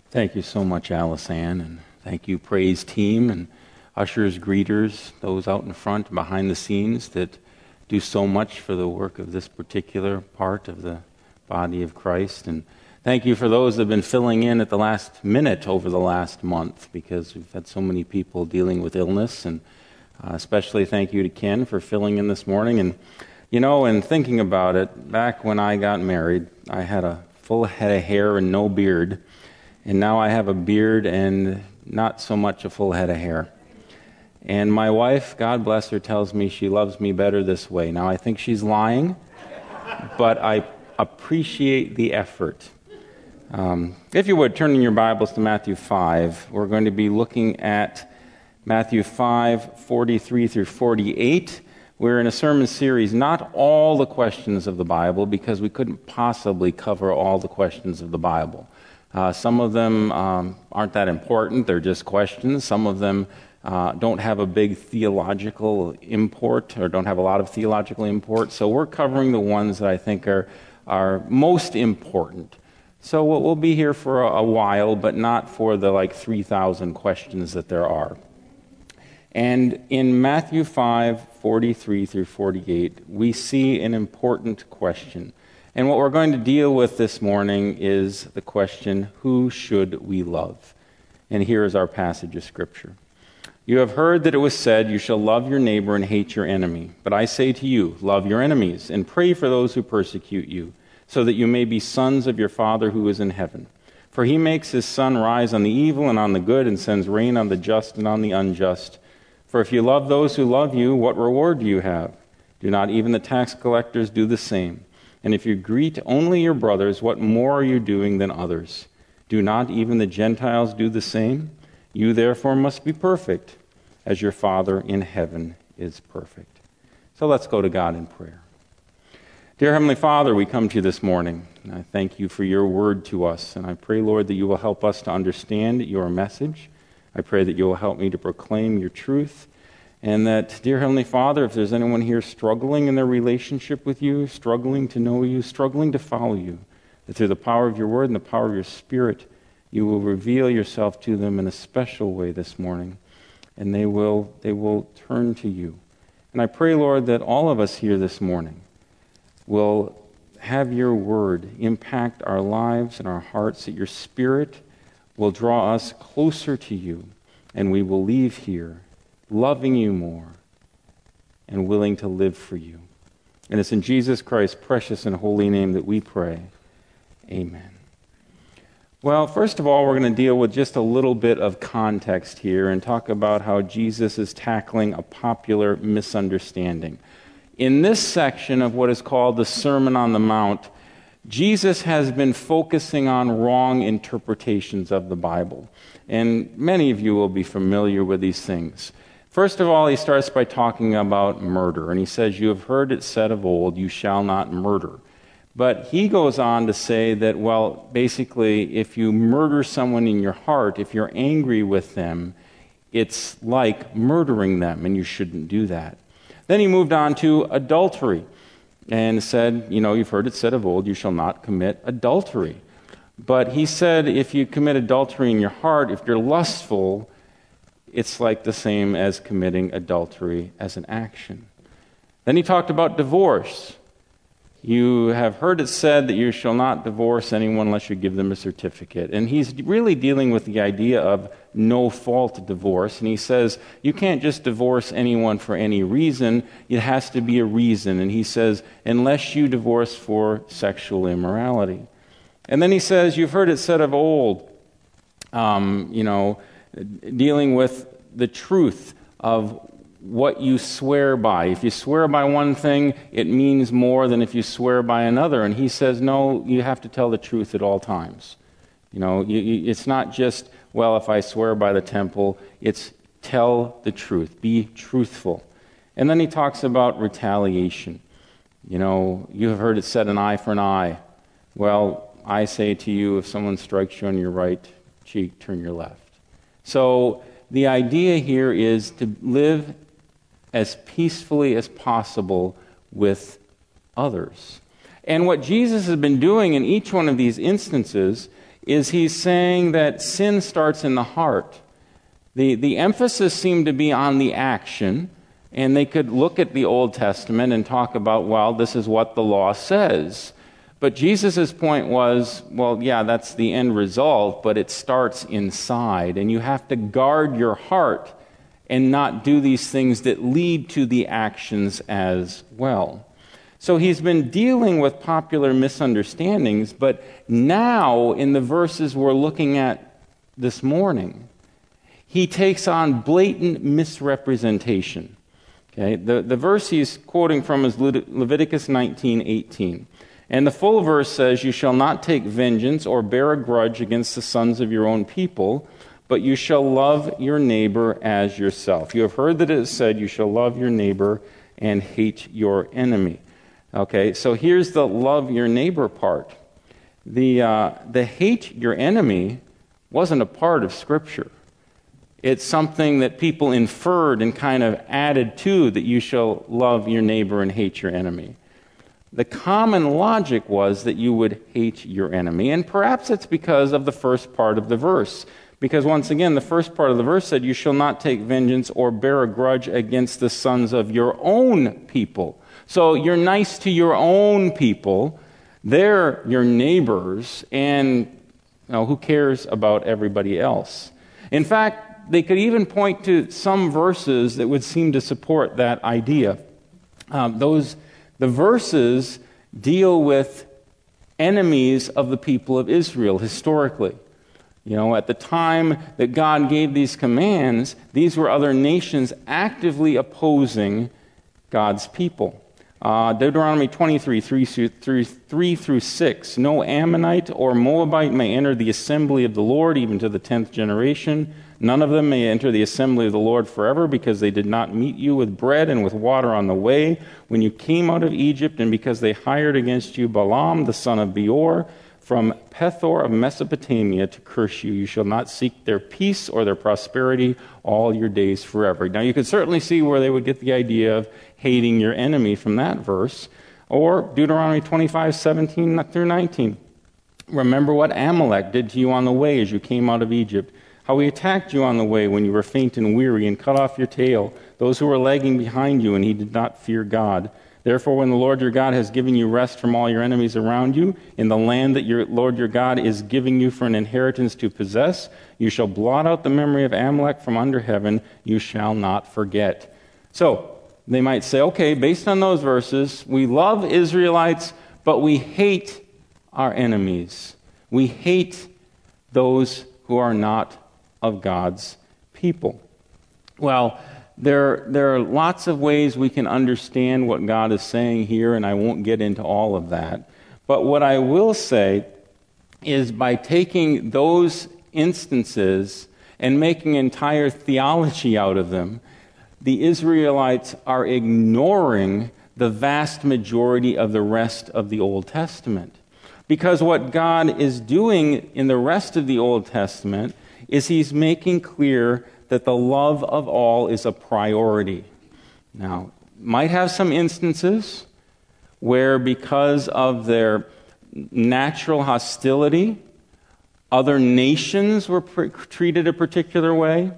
Thank you so much, Alice Ann, and thank you, praise team, and ushers, greeters, those out in front and behind the scenes that do so much for the work of this particular part of the body of Christ. And thank you for those that have been filling in at the last minute over the last month, because we've had so many people dealing with illness. And especially thank you to Ken for filling in this morning. And, you know, and thinking about it, back when I got married, I had a full head of hair and no beard. And now I have a beard and not so much a full head of hair. And my wife, God bless her, tells me she loves me better this way. Now, I think she's lying, but I appreciate the effort. If you would, turn in your Bibles to Matthew 5. We're going to be looking at Matthew 5, 43 through 48. We're in a sermon series, not all the questions of the Bible, because we couldn't possibly cover all the questions of the Bible. Some of them aren't that important. They're just questions. Some of them don't have a big theological import or don't have a lot of theological import. So we're covering the ones that I think are most important. So we'll be here for a while, but not for the 3,000 questions that there are. And in Matthew 5, 43 through 48, we see an important question. And what we're going to deal with this morning is the question, who should we love? And here is our passage of Scripture. You have heard that it was said, you shall love your neighbor and hate your enemy. But I say to you, love your enemies and pray for those who persecute you, so that you may be sons of your Father who is in heaven. For he makes his sun rise on the evil and on the good, and sends rain on the just and on the unjust. For if you love those who love you, what reward do you have? Do not even the tax collectors do the same? And if you greet only your brothers, what more are you doing than others? Do not even the Gentiles do the same? You therefore must be perfect, as your Father in heaven is perfect. So let's go to God in prayer. Dear Heavenly Father, we come to you this morning. And I thank you for your word to us. And I pray, Lord, that you will help us to understand your message. I pray that you will help me to proclaim your truth. And that, dear Heavenly Father, if there's anyone here struggling in their relationship with you, struggling to know you, struggling to follow you, that through the power of your word and the power of your Spirit, you will reveal yourself to them in a special way this morning, and they will turn to you. And I pray, Lord, that all of us here this morning will have your word impact our lives and our hearts, that your Spirit will draw us closer to you, and we will leave here loving you more and willing to live for you. And it's in Jesus Christ's precious and holy name that we pray. Amen. Well, first of all, we're going to deal with just a little bit of context here and talk about how Jesus is tackling a popular misunderstanding. In this section of what is called the Sermon on the Mount, Jesus has been focusing on wrong interpretations of the Bible. And many of you will be familiar with these things. First of all, he starts by talking about murder. And he says, you have heard it said of old, you shall not murder. But he goes on to say that, well, basically, if you murder someone in your heart, if you're angry with them, it's like murdering them, and you shouldn't do that. Then he moved on to adultery and said, you've heard it said of old, you shall not commit adultery. But he said, if you commit adultery in your heart, if you're lustful, it's like the same as committing adultery as an action. Then he talked about divorce. You have heard it said that you shall not divorce anyone unless you give them a certificate. And he's really dealing with the idea of no-fault divorce. And he says, you can't just divorce anyone for any reason. It has to be a reason. And he says, unless you divorce for sexual immorality. And then he says, you've heard it said of old, dealing with the truth of what you swear by. If you swear by one thing, it means more than if you swear by another. And he says, no, you have to tell the truth at all times. It's not just, well, if I swear by the temple, it's tell the truth. Be truthful. And then he talks about retaliation. You have heard it said, an eye for an eye. Well, I say to you, if someone strikes you on your right cheek, turn your left. So the idea here is to live as peacefully as possible with others. And what Jesus has been doing in each one of these instances is he's saying that sin starts in the heart. The emphasis seemed to be on the action, and they could look at the Old Testament and talk about, well, this is what the law says. But Jesus' point was, well, yeah, that's the end result, but it starts inside, and you have to guard your heart and not do these things that lead to the actions as well. So he's been dealing with popular misunderstandings, but now in the verses we're looking at this morning, he takes on blatant misrepresentation. Okay, the verse he's quoting from is Leviticus 19:18. And the full verse says, "You shall not take vengeance or bear a grudge against the sons of your own people, but you shall love your neighbor as yourself. You have heard that it is said, you shall love your neighbor and hate your enemy." Okay, so here's the love your neighbor part. The hate your enemy wasn't a part of Scripture. It's something that people inferred and kind of added to, that you shall love your neighbor and hate your enemy. The common logic was that you would hate your enemy, and perhaps it's because of the first part of the verse. Because once again, the first part of the verse said, "You shall not take vengeance or bear a grudge against the sons of your own people." So you're nice to your own people. They're your neighbors, and who cares about everybody else? In fact, they could even point to some verses that would seem to support that idea. The verses deal with enemies of the people of Israel historically. At the time that God gave these commands, these were other nations actively opposing God's people. Deuteronomy 23, 3 through 6. "No Ammonite or Moabite may enter the assembly of the Lord, even to the 10th generation. None of them may enter the assembly of the Lord forever, because they did not meet you with bread and with water on the way when you came out of Egypt, and because they hired against you Balaam the son of Beor from Pethor of Mesopotamia to curse you. You shall not seek their peace or their prosperity all your days forever." Now you could certainly see where they would get the idea of hating your enemy from that verse. Or Deuteronomy 25, 17 through 19. "Remember what Amalek did to you on the way as you came out of Egypt, how he attacked you on the way when you were faint and weary, and cut off your tail, those who were lagging behind you, and he did not fear God. Therefore, when the Lord your God has given you rest from all your enemies around you, in the land that your Lord your God is giving you for an inheritance to possess, you shall blot out the memory of Amalek from under heaven, you shall not forget." So, they might say, okay, based on those verses, we love Israelites, but we hate our enemies. We hate those who are not of God's people. Well, there are lots of ways we can understand what God is saying here, and I won't get into all of that. But what I will say is, by taking those instances and making entire theology out of them, the Israelites are ignoring the vast majority of the rest of the Old Testament. Because what God is doing in the rest of the Old Testament is he's making clear that the love of all is a priority. Now, might have some instances where, because of their natural hostility, other nations were treated a particular way.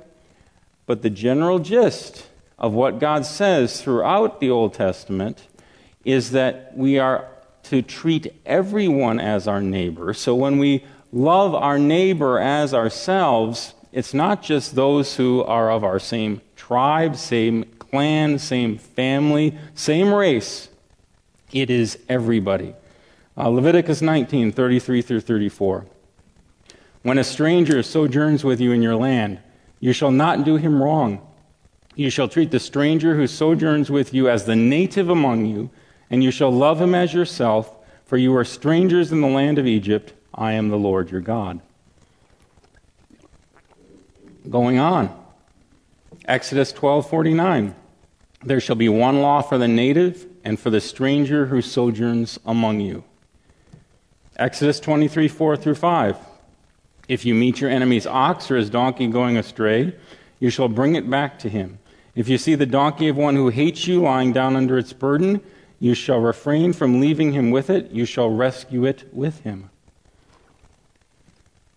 But the general gist of what God says throughout the Old Testament is that we are to treat everyone as our neighbor. So when we love our neighbor as ourselves, it's not just those who are of our same tribe, same clan, same family, same race. It is everybody. Leviticus 19, 33 through 34. "When a stranger sojourns with you in your land, you shall not do him wrong. You shall treat the stranger who sojourns with you as the native among you, and you shall love him as yourself, for you are strangers in the land of Egypt. I am the Lord your God." Going on. Exodus 12:49. "There shall be one law for the native and for the stranger who sojourns among you." Exodus 23, 4 through 5. "If you meet your enemy's ox or his donkey going astray, you shall bring it back to him. If you see the donkey of one who hates you lying down under its burden, you shall refrain from leaving him with it. You shall rescue it with him."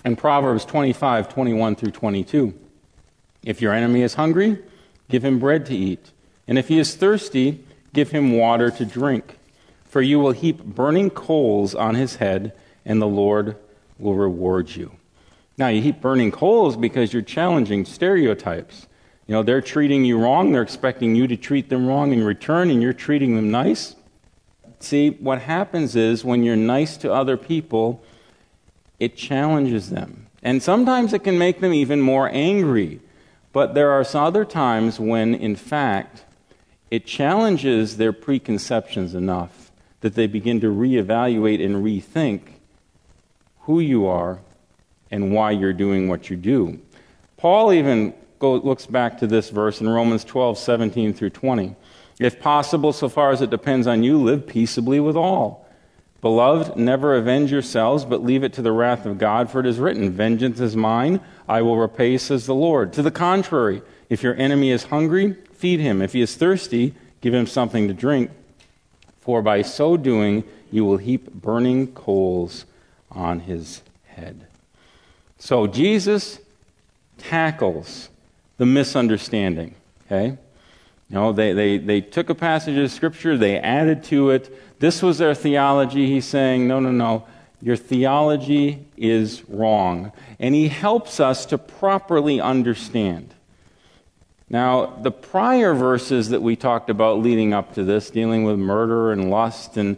And Proverbs 25:21 through 22. If your enemy is hungry, give him bread to eat. And if he is thirsty, give him water to drink. For you will heap burning coals on his head, and the Lord will reward you. Now, you heap burning coals because you're challenging stereotypes. They're treating you wrong. They're expecting you to treat them wrong in return, and you're treating them nice. See, what happens is when you're nice to other people, it challenges them. And sometimes it can make them even more angry. But there are other times when, in fact, it challenges their preconceptions enough that they begin to reevaluate and rethink who you are and why you're doing what you do. Paul even looks back to this verse in Romans 12:17 through 20. If possible, so far as it depends on you, live peaceably with all. Beloved, never avenge yourselves, but leave it to the wrath of God, for it is written, vengeance is mine, I will repay, says the Lord. To the contrary, if your enemy is hungry, feed him. If he is thirsty, give him something to drink. For by so doing, you will heap burning coals on his head. So Jesus tackles the misunderstanding, okay? They took a passage of Scripture, they added to it. This was their theology. He's saying, no, your theology is wrong. And he helps us to properly understand. Now, the prior verses that we talked about leading up to this, dealing with murder and lust and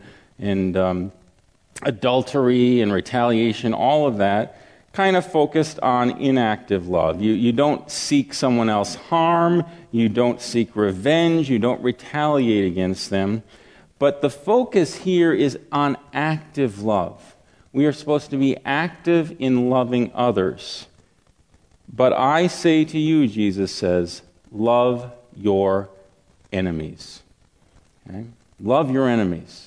adultery and retaliation, all of that, kind of focused on inactive love. You don't seek someone else harm, you don't seek revenge, you don't retaliate against them. But the focus here is on active love. We are supposed to be active in loving others. But I say to you, Jesus says, love your enemies. Okay? Love your enemies.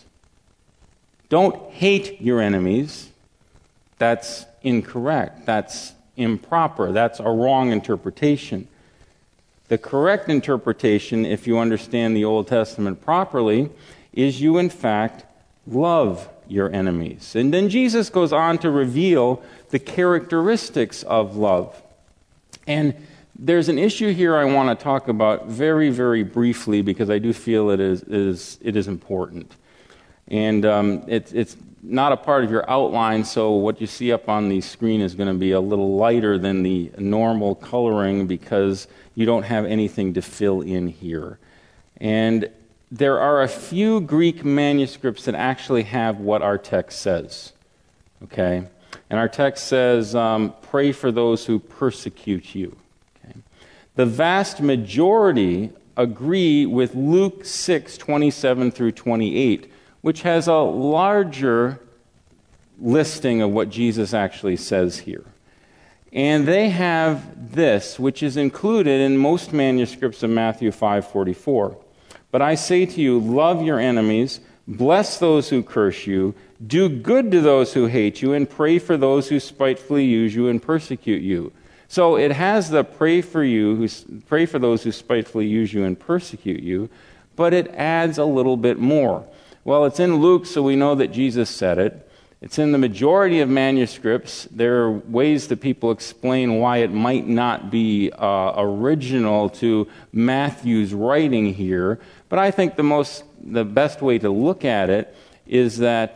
Don't hate your enemies. That's incorrect. That's improper. That's a wrong interpretation. The correct interpretation, if you understand the Old Testament properly, is you in fact love your enemies. And then Jesus goes on to reveal the characteristics of love. And there's an issue here I want to talk about very, very briefly because I do feel it is important. And it's not a part of your outline, so what you see up on the screen is going to be a little lighter than the normal coloring because you don't have anything to fill in here. And there are a few Greek manuscripts that actually have what our text says. Okay? And our text says, pray for those who persecute you. Okay? The vast majority agree with Luke 6:27 through 28, which has a larger listing of what Jesus actually says here. And they have this, which is included in most manuscripts of Matthew 5:44. But I say to you, love your enemies, bless those who curse you, do good to those who hate you, and pray for those who spitefully use you and persecute you. So it has the pray for those who spitefully use you and persecute you, but it adds a little bit more. Well, it's in Luke, so we know that Jesus said it. It's in the majority of manuscripts. There are ways that people explain why it might not be original to Matthew's writing here. But I think the best way to look at it is that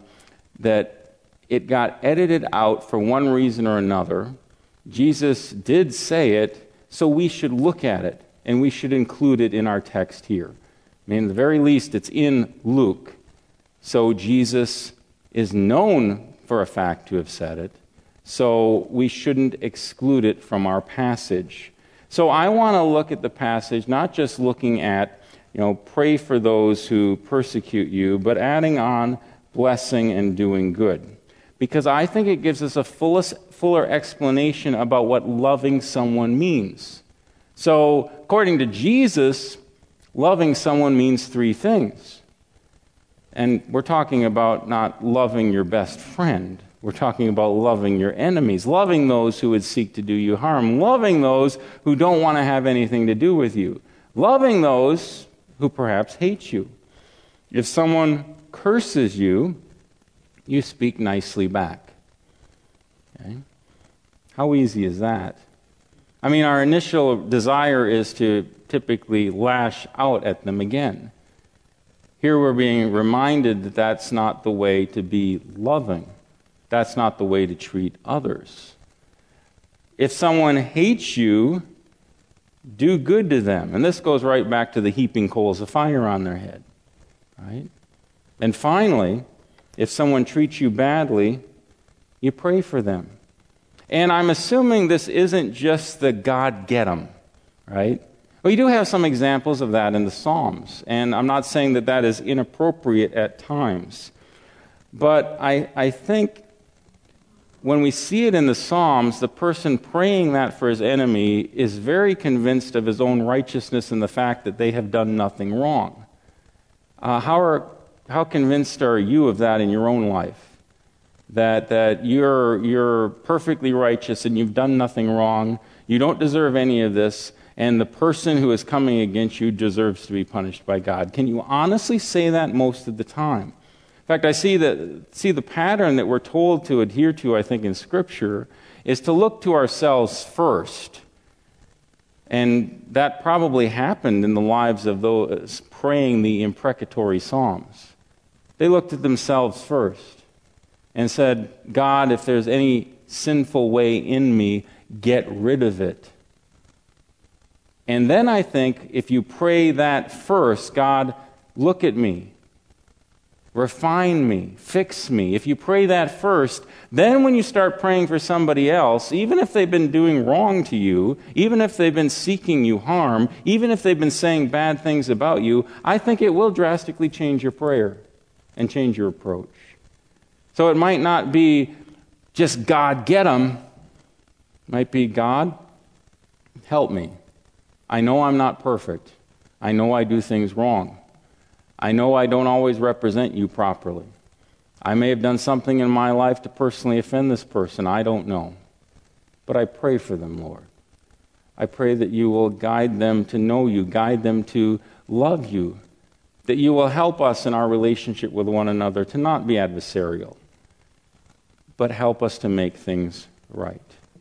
it got edited out for one reason or another. Jesus did say it, so we should look at it, and we should include it in our text here. I mean, at the very least, it's in Luke. So Jesus is known for a fact to have said it, so we shouldn't exclude it from our passage. So I want to look at the passage, not just looking at, pray for those who persecute you, but adding on blessing and doing good. Because I think it gives us a fuller explanation about what loving someone means. So, according to Jesus, loving someone means three things. And we're talking about not loving your best friend. We're talking about loving your enemies, loving those who would seek to do you harm, loving those who don't want to have anything to do with you, loving those who perhaps hate you. If someone curses you, you speak nicely back. Okay? How easy is that? I mean, our initial desire is to typically lash out at them again. Here we're being reminded that that's not the way to be loving. That's not the way to treat others. If someone hates you, do good to them. And this goes right back to the heaping coals of fire on their head. Right? And finally, if someone treats you badly, you pray for them. And I'm assuming this isn't just the God get 'em, right? We do have some examples of that in the Psalms, and I'm not saying that that is inappropriate at times. But I think when we see it in the Psalms, the person praying that for his enemy is very convinced of his own righteousness and the fact that they have done nothing wrong. How convinced are you of that in your own life? That you're perfectly righteous and you've done nothing wrong, you don't deserve any of this, and the person who is coming against you deserves to be punished by God. Can you honestly say that most of the time? In fact, I see the pattern that we're told to adhere to, I think, in Scripture, is to look to ourselves first. And that probably happened in the lives of those praying the imprecatory psalms. They looked at themselves first and said, God, if there's any sinful way in me, get rid of it. And then I think if you pray that first, God, look at me, refine me, fix me. If you pray that first, then when you start praying for somebody else, even if they've been doing wrong to you, even if they've been seeking you harm, even if they've been saying bad things about you, I think it will drastically change your prayer and change your approach. So it might not be just God get 'em. It might be God, help me. I know I'm not perfect. I know I do things wrong. I know I don't always represent you properly. I may have done something in my life to personally offend this person. I don't know. But I pray for them, Lord. I pray that you will guide them to know you, guide them to love you, that you will help us in our relationship with one another to not be adversarial, but help us to make things right.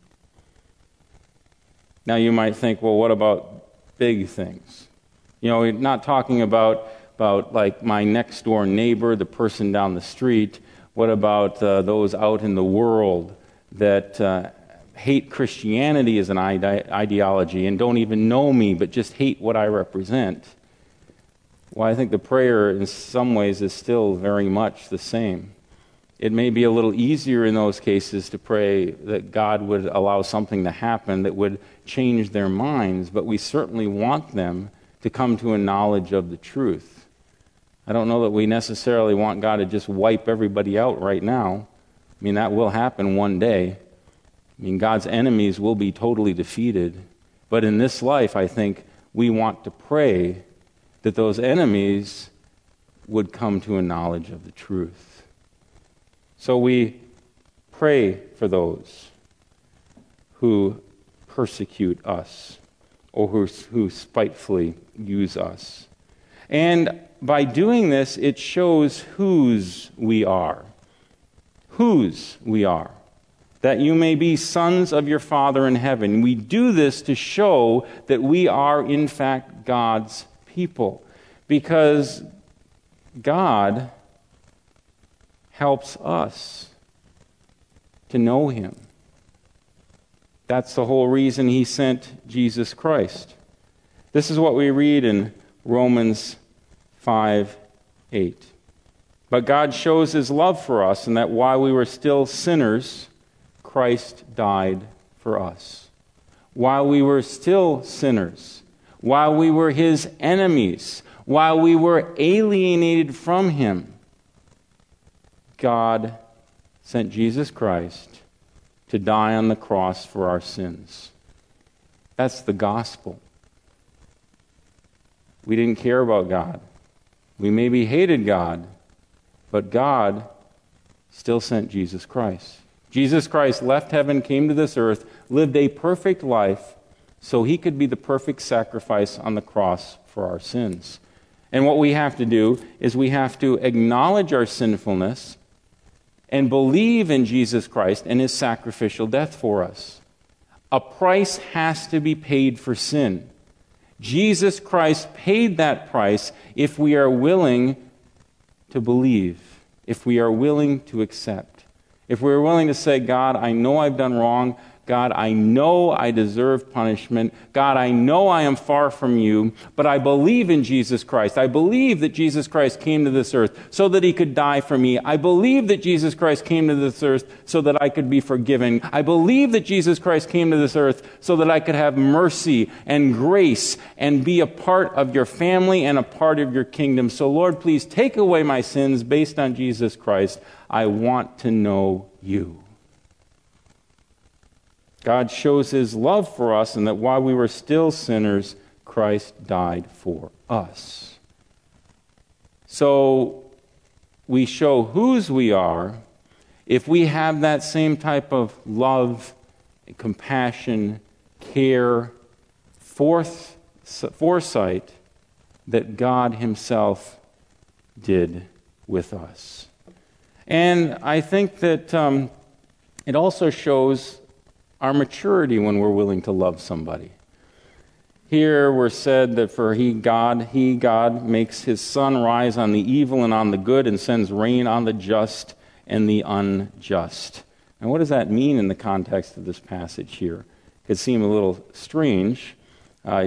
Now you might think, well, what about big things? You know, we're not talking about like my next door neighbor, the person down the street. What about those out in the world that hate Christianity as an ideology and don't even know me, but just hate what I represent? Well, I think the prayer in some ways is still very much the same. It may be a little easier in those cases to pray that God would allow something to happen that would change their minds, but we certainly want them to come to a knowledge of the truth. I don't know that we necessarily want God to just wipe everybody out right now. I mean, that will happen one day. I mean, God's enemies will be totally defeated. But in this life, I think we want to pray that those enemies would come to a knowledge of the truth. So we pray for those who persecute us or who spitefully use us. And by doing this, it shows whose we are. Whose we are. That you may be sons of your Father in heaven. We do this to show that we are, in fact, God's people. Because God helps us to know Him. That's the whole reason He sent Jesus Christ. This is what we read in Romans 5:8. But God shows His love for us in that while we were still sinners, Christ died for us. While we were still sinners, while we were His enemies, while we were alienated from Him, God sent Jesus Christ to die on the cross for our sins. That's the gospel. We didn't care about God. We maybe hated God, but God still sent Jesus Christ. Jesus Christ left heaven, came to this earth, lived a perfect life so He could be the perfect sacrifice on the cross for our sins. And what we have to do is we have to acknowledge our sinfulness and believe in Jesus Christ and His sacrificial death for us. A price has to be paid for sin. Jesus Christ paid that price if we are willing to believe, if we are willing to accept. If we're willing to say, God, I know I've done wrong. God, I know I deserve punishment. God, I know I am far from you, but I believe in Jesus Christ. I believe that Jesus Christ came to this earth so that he could die for me. I believe that Jesus Christ came to this earth so that I could be forgiven. I believe that Jesus Christ came to this earth so that I could have mercy and grace and be a part of your family and a part of your kingdom. So Lord, please take away my sins based on Jesus Christ. I want to know you. God shows his love for us, and that while we were still sinners, Christ died for us. So we show whose we are if we have that same type of love, compassion, care, foresight that God himself did with us. And I think that it also shows our maturity when we're willing to love somebody. Here we're said that for God makes his sun rise on the evil and on the good and sends rain on the just and the unjust. And what does that mean in the context of this passage here? It could seem a little strange. Pray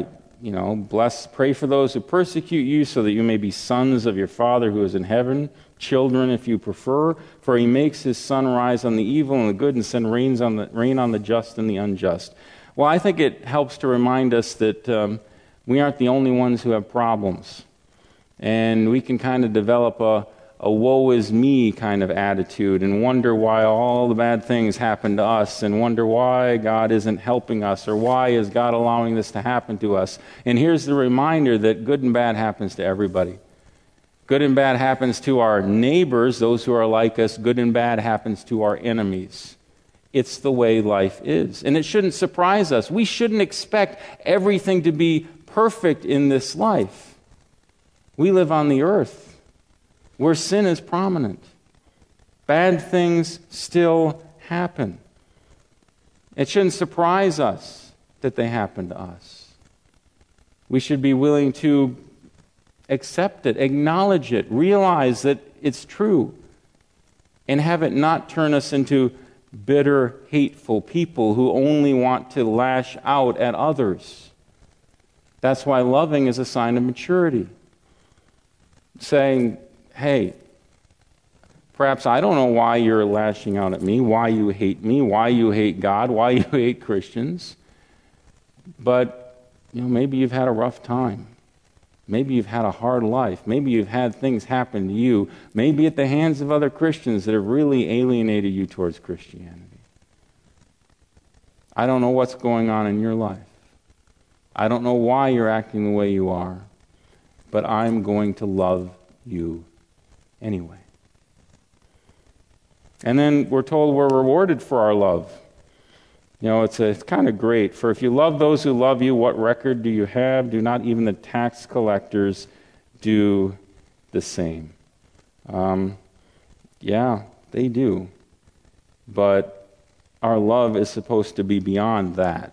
for those who persecute you so that you may be sons of your Father who is in heaven. Children, if you prefer, for he makes his sun rise on the evil and the good and send rain on the just and the unjust. Well, I think it helps to remind us that we aren't the only ones who have problems. And we can kind of develop a woe is me kind of attitude and wonder why all the bad things happen to us and wonder why God isn't helping us or why is God allowing this to happen to us. And here's the reminder that good and bad happens to everybody. Good and bad happens to our neighbors, those who are like us. Good and bad happens to our enemies. It's the way life is. And it shouldn't surprise us. We shouldn't expect everything to be perfect in this life. We live on the earth where sin is prominent. Bad things still happen. It shouldn't surprise us that they happen to us. We should be willing to accept it, acknowledge it, realize that it's true, and have it not turn us into bitter, hateful people who only want to lash out at others. That's why loving is a sign of maturity. Saying, hey, perhaps I don't know why you're lashing out at me, why you hate God, why you hate Christians, but maybe you've had a rough time. Maybe you've had a hard life. Maybe you've had things happen to you, maybe at the hands of other Christians that have really alienated you towards Christianity. I don't know what's going on in your life. I don't know why you're acting the way you are, but I'm going to love you anyway. And then we're told we're rewarded for our love. It's kind of great. For if you love those who love you, what record do you have? Do not even the tax collectors do the same? Yeah, they do. But our love is supposed to be beyond that.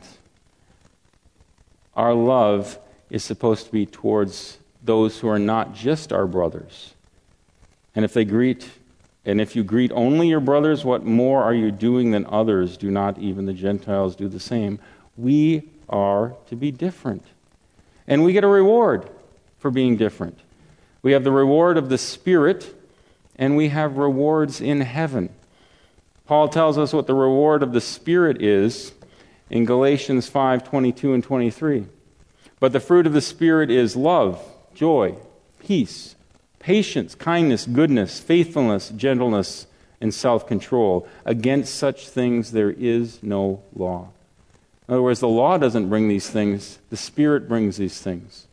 Our love is supposed to be towards those who are not just our brothers. And if you greet only your brothers, what more are you doing than others? Do not even the Gentiles do the same? We are to be different. And we get a reward for being different. We have the reward of the Spirit, and we have rewards in heaven. Paul tells us what the reward of the Spirit is in Galatians 5:22 and 23. But the fruit of the Spirit is love, joy, peace, patience, kindness, goodness, faithfulness, gentleness, and self-control. Against such things there is no law. In other words, the law doesn't bring these things. The Spirit brings these things.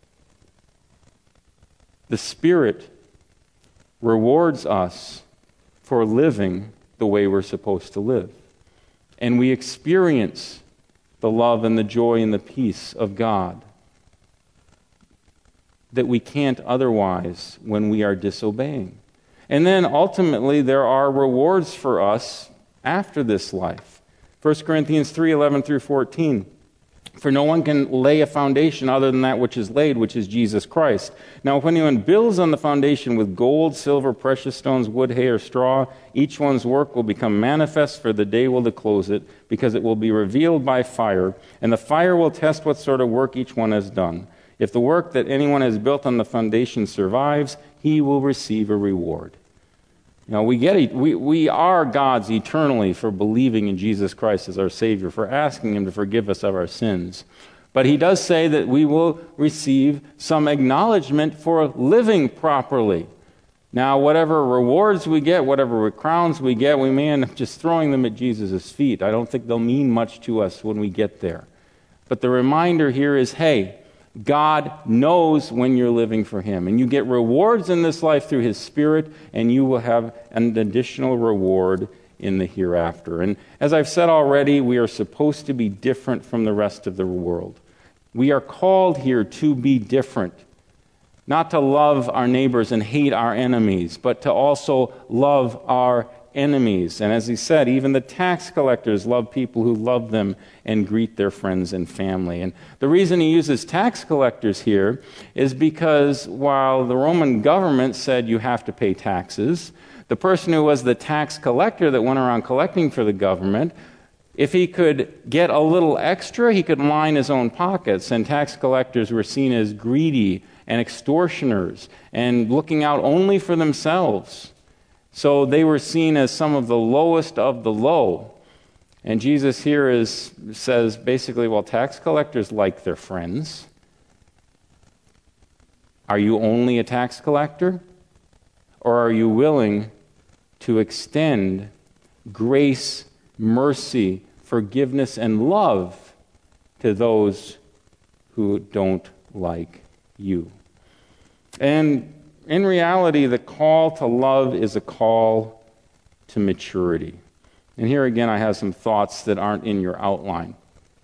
The Spirit rewards us for living the way we're supposed to live. And we experience the love and the joy and the peace of God that we can't otherwise when we are disobeying. And then ultimately there are rewards for us after this life. 1 Corinthians 3:11 through 14. For no one can lay a foundation other than that which is laid, which is Jesus Christ. Now, if anyone builds on the foundation with gold, silver, precious stones, wood, hay, or straw, each one's work will become manifest, for the day will disclose it, because it will be revealed by fire, and the fire will test what sort of work each one has done. If the work that anyone has built on the foundation survives, he will receive a reward. You know, we are God's eternally for believing in Jesus Christ as our Savior, for asking Him to forgive us of our sins. But He does say that we will receive some acknowledgement for living properly. Now, whatever rewards we get, whatever crowns we get, we may end up just throwing them at Jesus' feet. I don't think they'll mean much to us when we get there. But the reminder here is, hey, God knows when you're living for Him. And you get rewards in this life through His Spirit, and you will have an additional reward in the hereafter. And as I've said already, we are supposed to be different from the rest of the world. We are called here to be different. Not to love our neighbors and hate our enemies, but to also love our enemies. And as he said, even the tax collectors love people who love them and greet their friends and family. And the reason he uses tax collectors here is because while the Roman government said you have to pay taxes, the person who was the tax collector that went around collecting for the government, if he could get a little extra, he could line his own pockets. And tax collectors were seen as greedy and extortioners and looking out only for themselves. So they were seen as some of the lowest of the low. And Jesus here says basically, well, tax collectors like their friends. Are you only a tax collector? Or are you willing to extend grace, mercy, forgiveness, and love to those who don't like you? And in reality, the call to love is a call to maturity. And here again, I have some thoughts that aren't in your outline.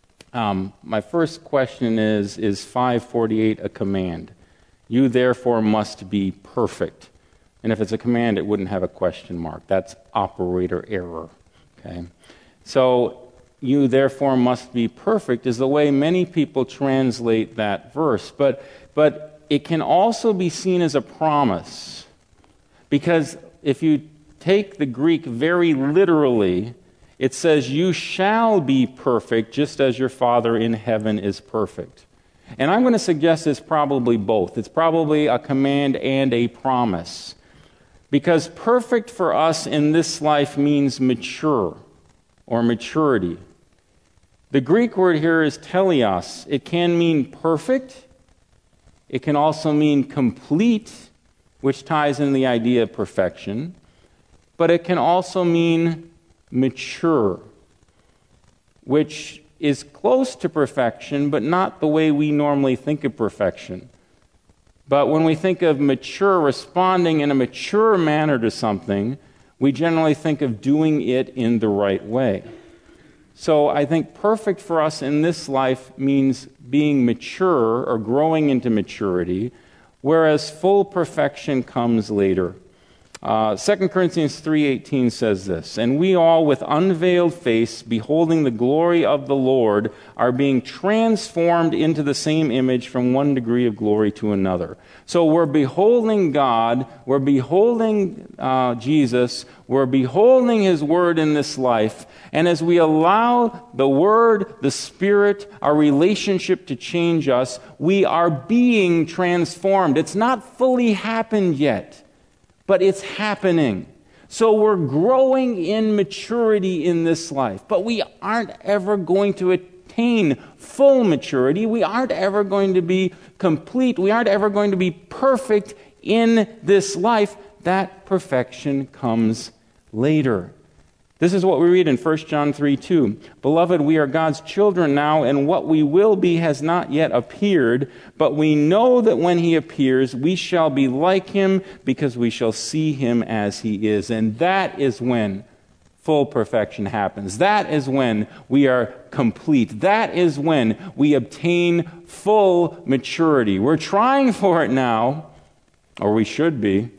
My first question is 5:48 a command? You therefore must be perfect. And if it's a command, it wouldn't have a question mark. That's operator error. Okay? So, you therefore must be perfect is the way many people translate that verse. But it can also be seen as a promise. Because if you take the Greek very literally, it says, you shall be perfect just as your Father in heaven is perfect. And I'm going to suggest it's probably both. It's probably a command and a promise. Because perfect for us in this life means mature or maturity. The Greek word here is teleos. It can mean perfect. It can also mean complete, which ties in the idea of perfection. But it can also mean mature, which is close to perfection, but not the way we normally think of perfection. But when we think of mature, responding in a mature manner to something, we generally think of doing it in the right way. So I think perfect for us in this life means being mature or growing into maturity, whereas full perfection comes later. 2 Corinthians 3:18 says this, and we all with unveiled face, beholding the glory of the Lord, are being transformed into the same image from one degree of glory to another. So we're beholding God, we're beholding Jesus, we're beholding His Word in this life, and as we allow the Word, the Spirit, our relationship to change us, we are being transformed. It's not fully happened yet, but it's happening. So we're growing in maturity in this life. But we aren't ever going to attain full maturity. We aren't ever going to be complete. We aren't ever going to be perfect in this life. That perfection comes later. This is what we read in 1 John 3:2. Beloved, we are God's children now, and what we will be has not yet appeared, but we know that when He appears, we shall be like Him, because we shall see Him as He is. And that is when full perfection happens. That is when we are complete. That is when we obtain full maturity. We're trying for it now, or we should be.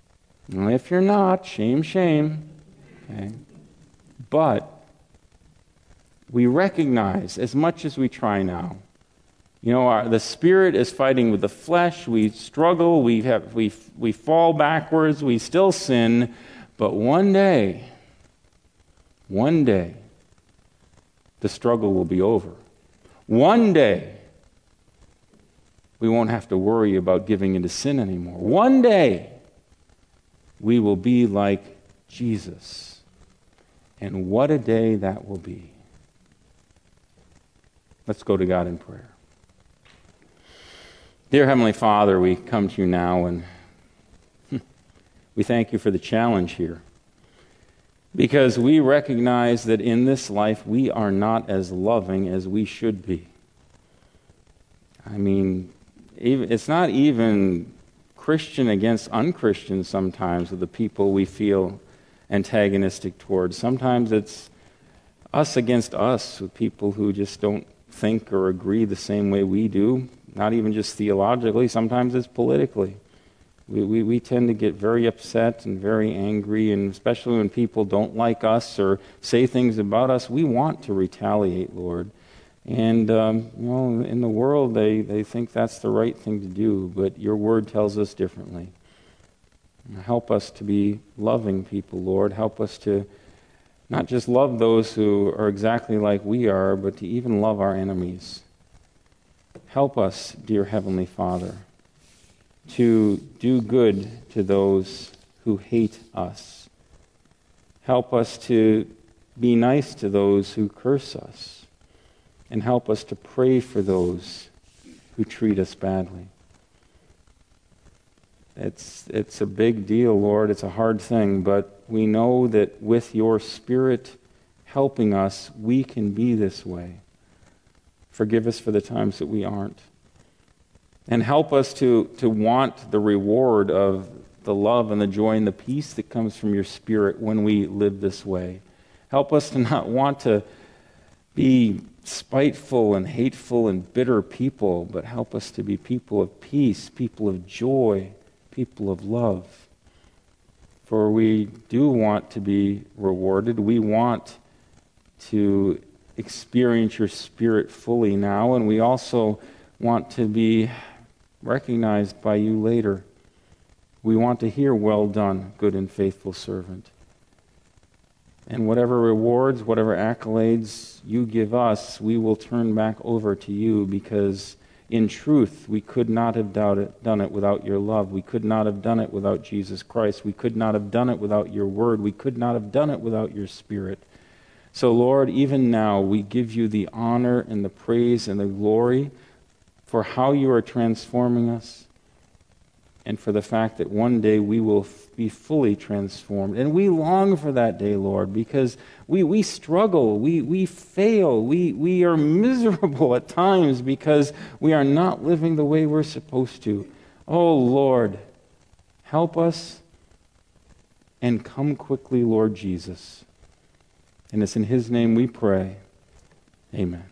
If you're not, shame, shame. Okay. But we recognize, as much as we try now, the Spirit is fighting with the flesh. We struggle. We fall backwards. We still sin. But one day, the struggle will be over. One day, we won't have to worry about giving into sin anymore. One day, we will be like Jesus. And what a day that will be. Let's go to God in prayer. Dear Heavenly Father, we come to you now and we thank you for the challenge here. Because we recognize that in this life we are not as loving as we should be. I mean, it's not even Christian against unchristian sometimes with the people we feel antagonistic towards. Sometimes it's us against us with people who just don't think or agree the same way we do. Not even just theologically, sometimes it's politically. We tend to get very upset and very angry, and especially when people don't like us or say things about us, we want to retaliate, Lord. And, in the world, they think that's the right thing to do, but your word tells us differently. Help us to be loving people, Lord. Help us to not just love those who are exactly like we are, but to even love our enemies. Help us, dear Heavenly Father, to do good to those who hate us. Help us to be nice to those who curse us. And help us to pray for those who treat us badly. It's a big deal, Lord. It's a hard thing, but we know that with your Spirit helping us, we can be this way. Forgive us for the times that we aren't. And help us to want the reward of the love and the joy and the peace that comes from your Spirit when we live this way. Help us to not want to be spiteful and hateful and bitter people, but help us to be people of peace, people of joy, people of love. For we do want to be rewarded. We want to experience your Spirit fully now, and we also want to be recognized by you later. We want to hear, "Well done, good and faithful servant." And whatever rewards, whatever accolades you give us, we will turn back over to you, because in truth, we could not have done it without your love. We could not have done it without Jesus Christ. We could not have done it without your word. We could not have done it without your Spirit. So, Lord, even now, we give you the honor and the praise and the glory for how you are transforming us, and for the fact that one day we will be fully transformed. And we long for that day, Lord, because we struggle, we fail, we are miserable at times because we are not living the way we're supposed to. Oh, Lord, help us, and come quickly, Lord Jesus. And it's in his name we pray. Amen.